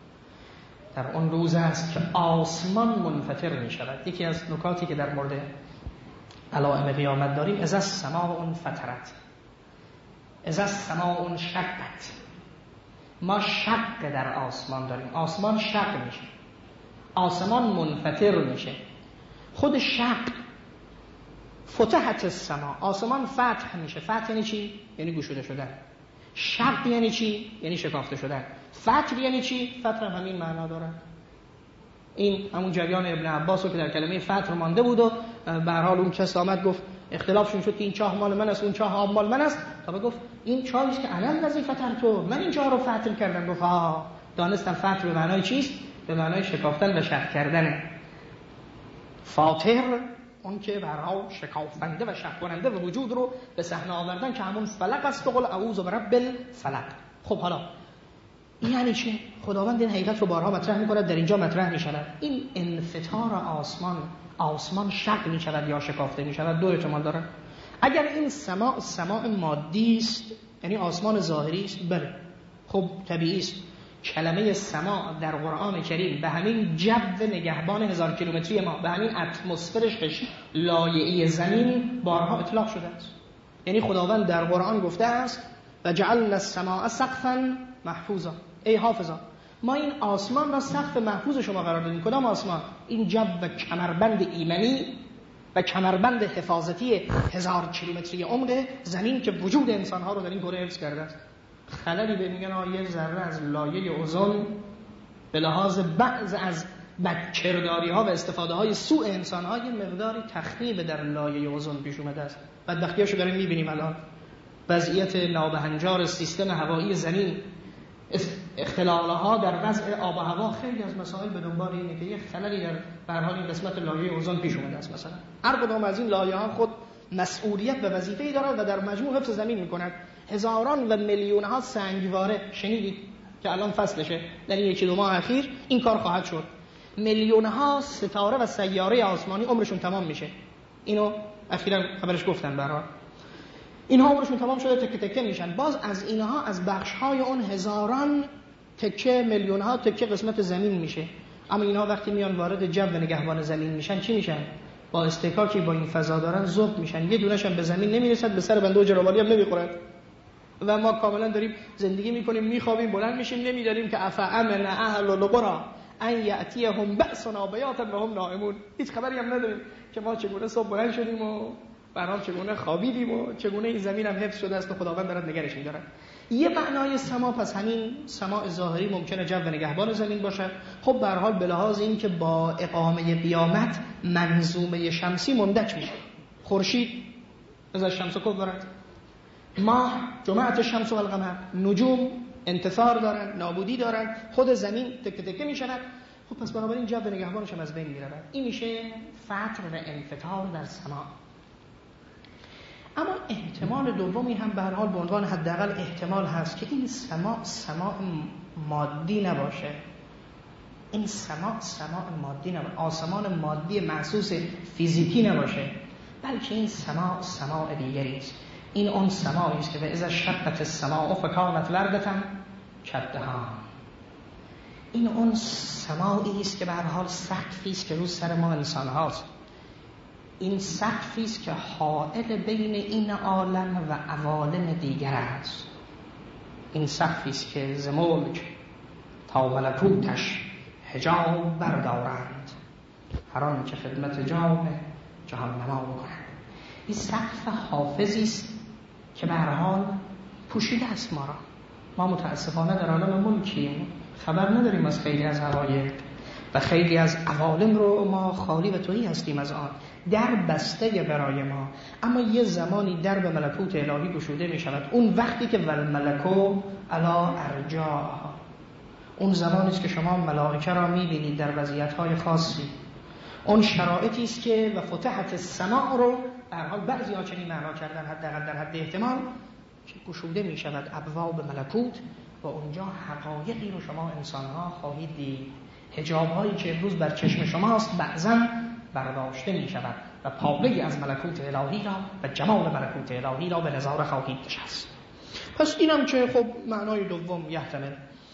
A: در اون روز است که آسمان منفطر می شود. یکی از نکاتی که در مورد علائم قیامت داریم، اذا السماء انفطرت، اذا السماء انشقت. ما شق در آسمان داریم، آسمان شق میشه، آسمان منفطر میشه. خود شق فتحت السماء، آسمان فتح میشه. فتح یعنی چی؟ یعنی گشوده شدن. شق یعنی چی؟ یعنی شکافته شدن. فتح یعنی چی؟ فتح همین معنا داره. این همون جریان ابن عباس رو که در کلمه فتح مانده بود و به هر حال اون کس آمد گفت اختلافشون شد که این چاه مال من است، اون چاه آب مال من است. تا گفت این چاهی است که علل الذی فتحت تو، من این چاه رو فتح کردم. گفت دانستم فتح به معنای چیست؟ به معنای شکافتن و شق کردن. فاطر اون که به هر حال شکافنده و شق کننده و وجود رو به صحنه آوردن که همون فلق است و قل اعوذ برب الفلق. خب حالا این یعنی چی؟ خداوند این حقیقت رو بارها مطرح می‌کند، در اینجا مطرح می‌شود. این انفطار آسمان شق می‌شود یا شکافته می‌شود، دو احتمال داره. اگر این سماع مادی است، یعنی آسمان ظاهری است، بله خب طبیعی است. کلمه سماع در قرآن کریم به همین جو نگهبان 1000 کیلومتری ما، به همین اتمسفرش لایعه زمین بارها اطلاق شده است. یعنی خداوند در قرآن گفته است و جعلنا السماء سقفا محفوظا. ای حافظا، ما این آسمان را سقف محفوظ شما قرار دادیم. کدام آسمان؟ این جو و کمربند ایمنی و کمربند حفاظتی 1000 کیلومتری عمق زمین که وجود انسانها رو در این کره حفظ کرده است. خللی به میگن یه ذره از لایه اوزون به لحاظ بعض از بدکرداری‌ها و استفاده‌های سوء انسان‌ها یه مقداری تخریب در لایه اوزون پیش اومده است. بدبختیاشو داریم می‌بینیم الان. وضعیت نابهنجار سیستم هوایی زمین، اختلال‌ها در وضع آب و هوا، خیلی از مسائل به دنبال اینه که یه خللی در به هر حال این قسمت لایه اوزون پیش اومده است. مثلا هر کدام از این لایه‌ها خود مسئولیت و وظیفه‌ای دارد و در مجموع حفظ زمین می‌کند. هزاران و میلیون‌ها سنگواره شنیدید که الان فصلشه، در این 1-2 ماه اخیر این کار خواهد شد. میلیون‌ها ستاره و سیاره آسمانی عمرشون تمام میشه. اینو اخیراً خبرش گفتن برای اینها عمرشون تمام شده، تکه تکه میشن. باز از اینها، از بخش‌های اون هزاران تکه، میلیون‌ها تکه قسمت زمین میشه. اما اینها وقتی میان وارد جو نگهبان زمین میشن چی میشن؟ با استکاکی با این فضا دارن ذوب میشن. یه دونه‌ش هم به زمین نمیرسد، به سر بنده و جراوالی هم نمیخورد. و ما کاملا داریم زندگی میکنیم، میخوابیم، بلند میشیم، نمیداریم که افامن اهل القرى ان یاتیهم بأسنا بیاتا و هم نائمون. هیچ خبری هم نداریم که ما چگونه صبح بلند شدیم و برام چگونه خوابیدیم و چگونه این زمین هم حفظ شده است و خداوند دارد نگرش می‌دارد. یه معنای سما پس همین سماع ظاهری ممکنه جو نگهبان زمین باشد. خب به هر حال به لحاظ این که با اقامه قیامت منظومه شمسی مندک میشه. خورشید از شمس کبرت، ماه جمعت الشمس و القمر، نجوم انتثار دارن، نابودی دارن، خود زمین تکه تکه میشود. خب پس بنابراین جو نگهبانش هم از بین میرود. این میشه فتر و انفطار در سما. اما احتمال دومی هم به هر حال به عنوان حداقل احتمال هست که این سماع مادی نباشه. این سماع مادی نباشه، آسمان مادی محسوس فیزیکی نباشه، بلکه این سماع دیگری است. این اون سماعی است که به اذا شقت السماء فکانت وردة کالدهان. این اون سماعی است که به هر حال سقفی است که رو سر ما انسان هاست. این سقفی است که حائل بین این عالم و عوالم دیگر است. این سقفی است که ز ملک تا ملکوتش حجاب بردارند، هر آن که خدمت جام جهان نما بکنند. این سقف حافظی است که به هر حال پوشیده است ما را. ما متاسفانه در عالم ملکیم، خبر نداریم از خیلی از حقایق و خیلی از عوالم رو ما خالی و تهی هستیم از آن، در بسته برای ما. اما یه زمانی در به ملکوت الهی گشوده می شود. اون وقتی که والملکو علی ارجاها، اون زمانی است که شما ملائکه را می بینید در وضعیت‌های خاصی. اون شرایطی است که و فتحت السماء رو به هر حال بعضی‌ها چنین معنا کردن، حداقل در حد احتمال، که گشوده می شود ابواب ملکوت و اونجا حقایقی رو شما انسان‌ها خواهید دید. حجاب‌هایی که امروز بر چشم شماست بعضاً برداشته می شود و پابلی از ملکوت الهی را و جمال ملکوت الهی را به نظاره خواهید نشست. پس اینم که خب معنای دوم یحتمل.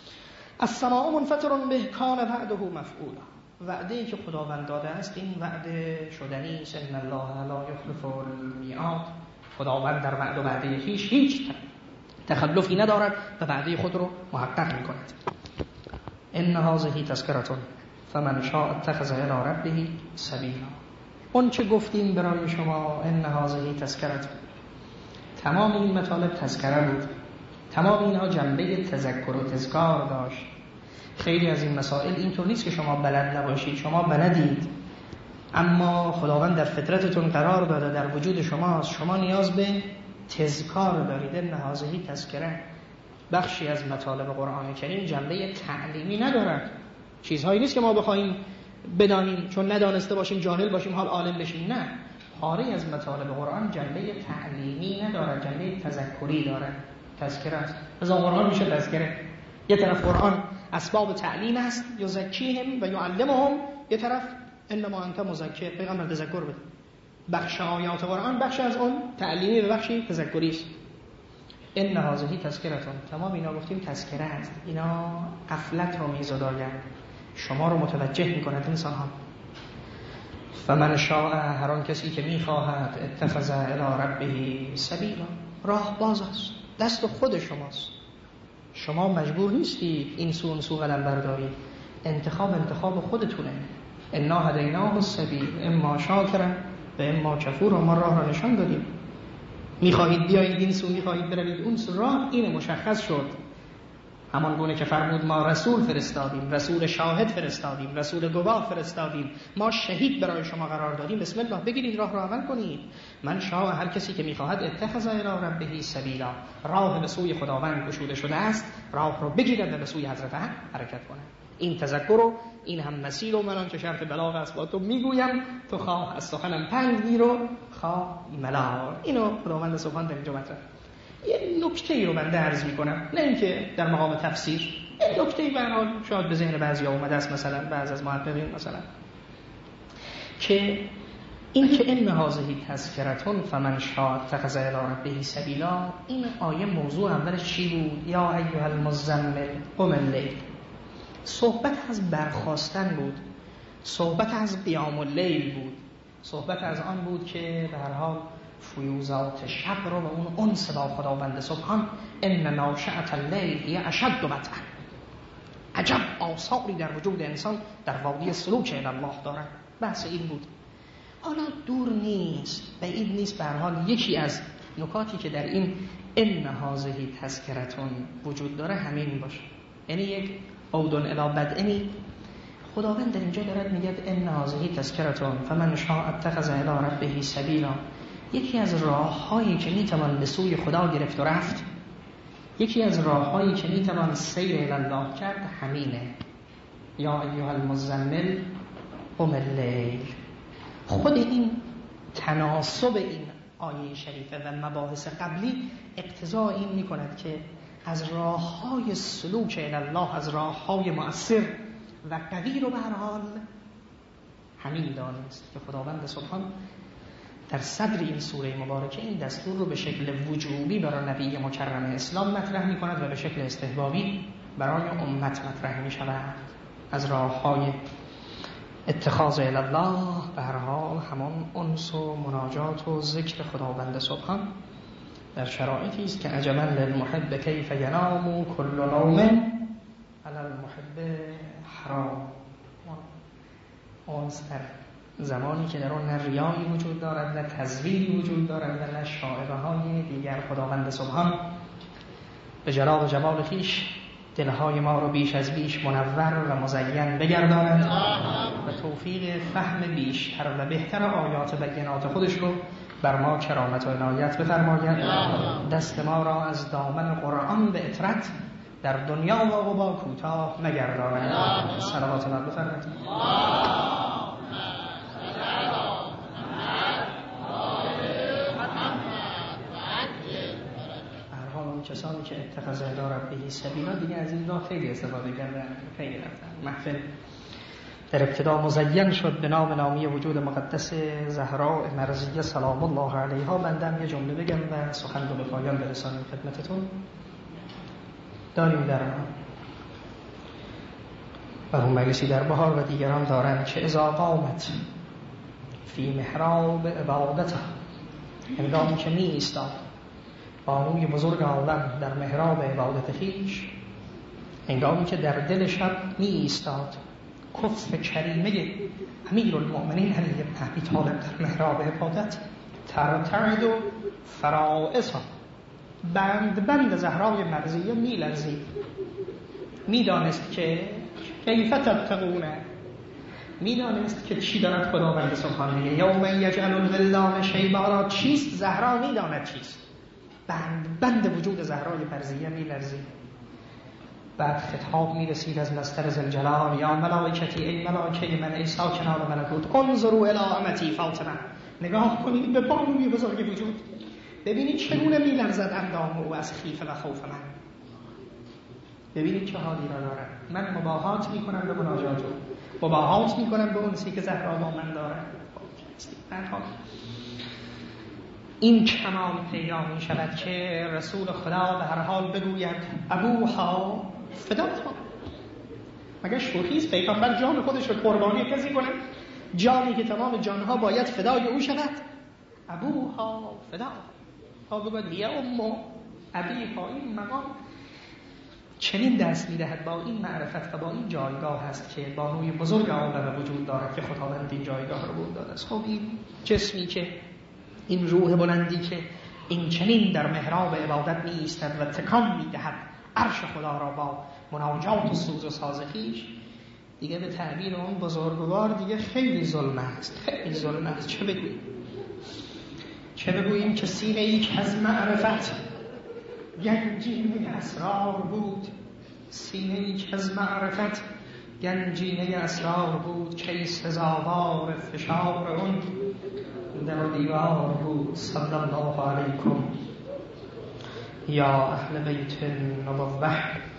A: السماء منفطر به کان وعده مفعولا، وعده‌ای که خداوند داده است این وعده شدنی است. ان الله لا یخلف المیعاد، خداوند در وعده و وعده هیچ تخلفی ندارد و وعده خود رو محقق می‌کند. ان هذه تذکرة فمن شاء اتخذ الی ربه سبیلا. اون چه گفتیم برای شما ان هذه تذکرة، تمام این مطالب تذکره بود، تمام اینها جنبه تذکر و تذکار داشت. خیلی از این مسائل اینطور نیست که شما بلد نباشید، شما بلدید، اما خداوند در فطرتتون قرار داده، در وجود شما نیاز به تذکار دارید. ان هذه تذکره. بخشی از مطالب قرآن کریم جنبه تعلیمی ندارد، چیزهایی نیست که ما بخوایم بدانیم چون ندانسته باشیم جاهل باشیم حال عالم بشیم. نه، پاره از مطالب قرآن جنبه تعلیمی ندارد، جنبه تذکری دارد. تذکره است. از قرآن میشه تذکره. یه طرف قرآن اسباب تعلیم است، یزکیهم و یعلمهم، یه طرف انما انت مذکر، پیغمبر تذکر بده. بخش آیات قرآن بخش از اون تعلیمی و بخشی تذکری است. ان هذه تذکرة، تمام اینا گفتیم تذکره است. اینا غفلت رو میزداید، شما رو متوجه میکند انسان ها. فمن شاء، هر آن کسی که میخواهد، اتخذ الی ربه سبیلا، راه باز است، دست خود شماست. شما مجبور نیستید این سو اون سو قلم بردارید، انتخاب خودتونه. انا هدیناه السبیل اما شاکرا و اما کفورا، ما راه را نشان دادیم. میخواهید بیایید این سو، میخواهید بروید اون سو، راه این مشخص شد. همان گونه که فرمود ما رسول فرستادیم، رسول شاهد فرستادیم، رسول گواه فرستادیم، ما شهید برای شما قرار دادیم. بسم الله، بگیرید راه را عمل کنید. من شاء، هر کسی که میخواهد، اتخذ الی ربه سبیلا، راه به سوی خداوند گشوده شده است، راه رو بگیرد و به سوی حضرت حق حرکت کنه. این تذکر رو، این هم مسیل و منان که شرط بلاغ است با تو میگویم، تو خواه از سخنم پند گیر و خواه ملال. اینو خداوند سبحان در اینجا مطرح. یه نکته‌ای رو بنده عرض می‌کنم، نه اینکه در مقام تفسیر، این نکته‌ای به هر حال شاید به ذهن بعضی‌ها اومده است، مثلا بعض از محققین مثلا، که این که ان هذه تذکرة فمن شاء اتخذ الی ربه سبیلا، این آیه موضوع اولش چی بود؟ یا ایها المزمل قم اللیل. صحبت از برخاستن بود، صحبت از قیام اللیل بود، صحبت از آن بود که به هر حال فیوزات شب رو به اون انس با خداوند سبحان، ان ناشئة اللیل هی اشد وطئا. عجب آثاری در وجود انسان در وادی سلوک الی الله دارد. بحث این بود. حالا دور نیست، بعید نیست، به هر حال یکی از نکاتی که در این ان هذه تذکرة وجود داره همین باشه، یعنی یک عودن الی بدء. خداوند در اینجا دارد میگه ان هذه تذکرة فمن شاء اتخذ الی ربه سبیلا. یکی از راه‌هایی که میتوان به سوی خدا گرفت و رفت، یکی از راه‌هایی که میتوان سیر الی الله کرد همینه. یا ایها المزمل قم اللیل. خود این تناسب این آیه شریفه و مباحث قبلی اقتضا این می‌کند که از راه‌های سلوک الی الله، از راه‌های مؤثر و قوی رو به هر حال همین دانست که خداوند سبحان در صدر این سوره مبارکه این دستور رو به شکل وجوبی برای نبی مکرم اسلام مطرح می‌کند و به شکل استحبابی برای امت مطرح می‌شود. از راه‌های اتخاذ الی الله به هر حال همان انس و مناجات و ذکر خداوند سبحان در شرایطی است که عجبا للمحب کیف ینام کل نوم علی المحب حرام. انس در زمانی که در آن نه ریایی وجود دارد، نه تزویری وجود دارد و نه شائبه های دیگر، خداوند سبحان به جلال و جمال خویش دلهای ما رو بیش از بیش منور و مزین بگرداند و توفیق فهم بیشتر و بهتر آیات بینات خودش رو بر ما کرامت و عنایت بفرماید. دست ما را از دامن قرآن به اطرت در دنیا و عقبا کوتاه نگرداند. صلوات الله بفرمایید. کسانی که اتخاذ ربه سبیلا دیگه از این راه خیلی استفاده کردن، خیلی رفتن. محفل در ابتدا مزین شد به نامی وجود مقدس زهراء مرضیه سلام الله علیها. بندم یه جمله بگم و سخن رو به پایان برسانیم خدمتتون. داریم در مرحوم مجلسی در بهار و دیگران دارن که اذا قامت فی محراب عبادته، هنگامی که می ایستاد بانوی بزرگ عالم در محراب عبادت خویش، هنگامی که در دل شب می ایستاد کف کریمه امیر المؤمنین علی بن ابی طالب در محراب عبادت، ترتعد و فرائضها، بند زهرای مرضیه می لرزید. می دانست که کیف تتقونه، می دانست که چی دارد خداوند سبحانه میگه. یوم یجعل الولدان شیبا، چیست زهرا می داند چیست. بند وجود زهرای مرضیه می لرزید. بعد خطاب می رسید از مصدر ذوالجلال، یا ملائکتی، ای ملائکه من، ای ساکنان ملکوت، انظروا الی امتی فاطمه، نگاه کنید به بانوی بزرگ وجود، ببینید چگونه می لرزد اندام او از خیفه و خوف من، ببینید چه حالی را دارد. من مباهات می کنم به مناجات او، مباهات می کنم به انسی که زهرا با من دارد. این کمال پیدا می شود که رسول خدا به هر حال بگوید ابوها فداها. مگر شوخیست پیغمبر جان خودش رو قربانی کسی کنه؟ جانی که تمام جانها باید فدای او شود. ابوها فداها، ها بگوید یا امو ابیها. این مقام چنین دست می دهد با این معرفت و با این جایگاه هست که بانوی بزرگ عالم وجود دارد که خداوند این جایگاه رو بود داده است. خب این جسمی که، این روح بلندی که این چنین در محراب عبادت می ایستد و تکان می دهد عرش خدا را با مناجات و سوز و ساز خویش، دیگه به تعبیر اون بزرگوار دیگه خیلی ظلم است، خیلی ظلم است. چه بگوییم که سینه ای که از معرفت گنجینه اسرار بود، سینه ای که از معرفت گنجینه اسرار بود، که سزاوار فشار اون در دیوار بود. صلی الله علیکم یا اهل بیت النبوة.